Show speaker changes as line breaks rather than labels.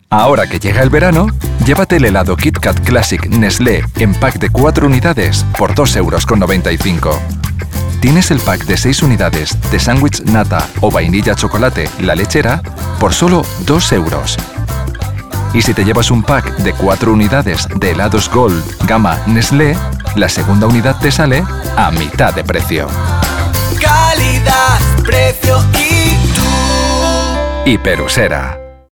Ahora que llega el verano, llévate el helado Kit Kat Classic Nestlé en pack de 4 unidades por 2,95 €. Tienes el pack de 6 unidades de sándwich nata o vainilla chocolate La Lechera por solo 2 €. Y si te llevas un pack de 4 unidades de helados Gold gama Nestlé, la segunda unidad te sale a mitad de precio.
Calidad, precio y tú.
Hiperusera.